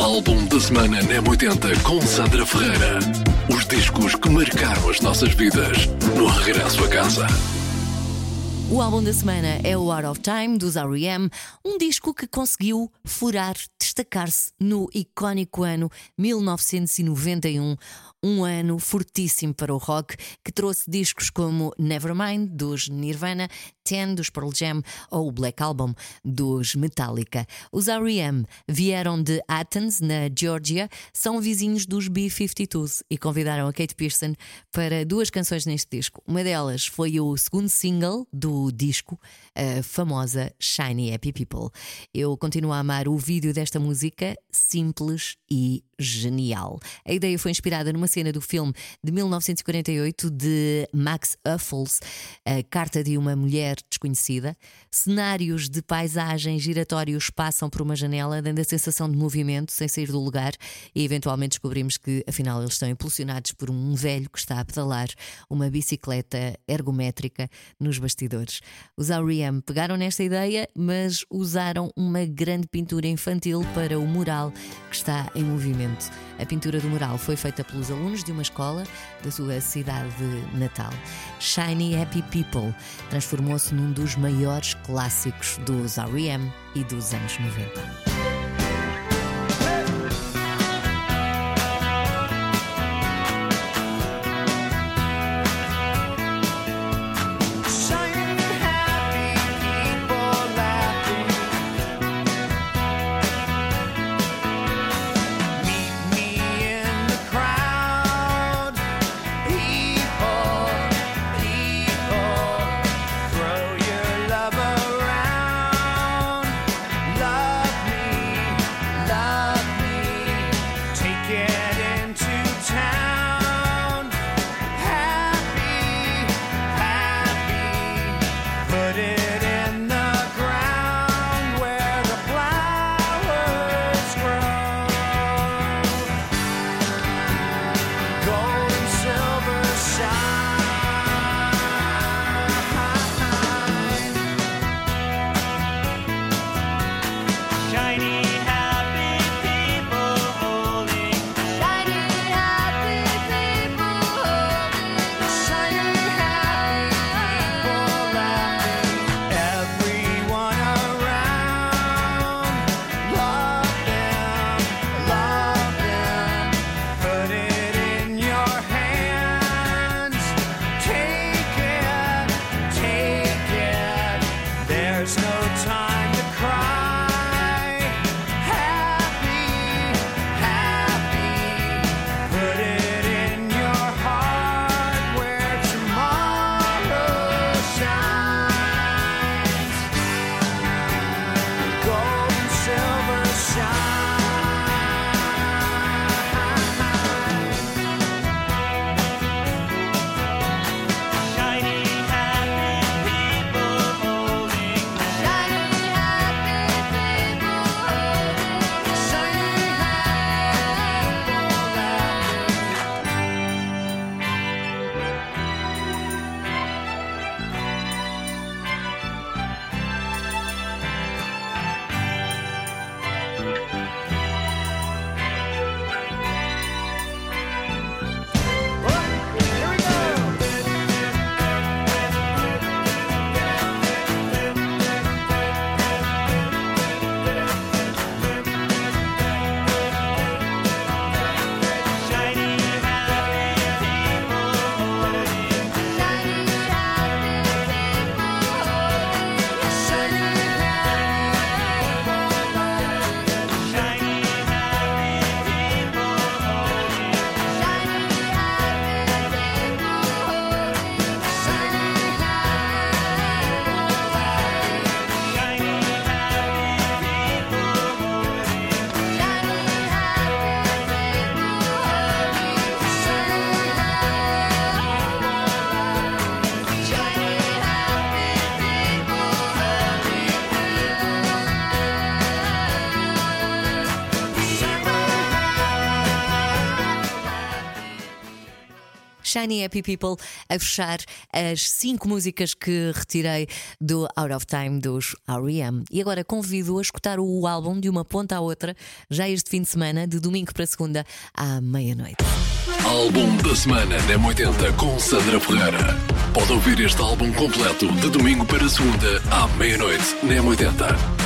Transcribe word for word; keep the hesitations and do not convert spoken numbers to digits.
Álbum da semana na M oitenta com Sandra Ferreira. Os discos que marcaram as nossas vidas no regresso a casa. O álbum da semana é o Out of Time, dos R E M, um disco que conseguiu furar, destacar-se no icónico ano mil novecentos e noventa e um, um ano fortíssimo para o rock, que trouxe discos como Nevermind, dos Nirvana, Ten, dos Pearl Jam, ou o Black Album, dos Metallica. Os R E M vieram de Athens, na Geórgia, são vizinhos dos B cinquenta e dois e convidaram a Kate Pierson para duas canções neste disco. Uma delas foi o segundo single do disco, a famosa Shiny Happy People. Eu continuo a amar o vídeo desta música, simples e genial. A ideia foi inspirada numa cena do filme de mil novecentos e quarenta e oito de Max Huffles, A Carta de uma Mulher Desconhecida. Cenários de paisagens giratórios passam por uma janela, dando a sensação de movimento sem sair do lugar, e eventualmente descobrimos que afinal eles estão impulsionados por um velho que está a pedalar uma bicicleta ergométrica nos bastidores. Os R E M pegaram nesta ideia, mas usaram uma grande pintura infantil para o mural que está em movimento. A pintura do mural foi feita pelos alunos de uma escola da sua cidade natal. Shiny Happy People transformou-se num dos maiores clássicos dos R E M e dos anos noventa. Throw your love around, love me. Shiny Happy People, a fechar as cinco músicas que retirei do Out of Time dos R E M. E agora convido a escutar o álbum de uma ponta à outra, já este fim de semana, de domingo para segunda, à meia-noite. Álbum da semana na M oitenta com Sandra Ferreira. Pode ouvir este álbum completo de domingo para segunda, à meia-noite, na M oitenta.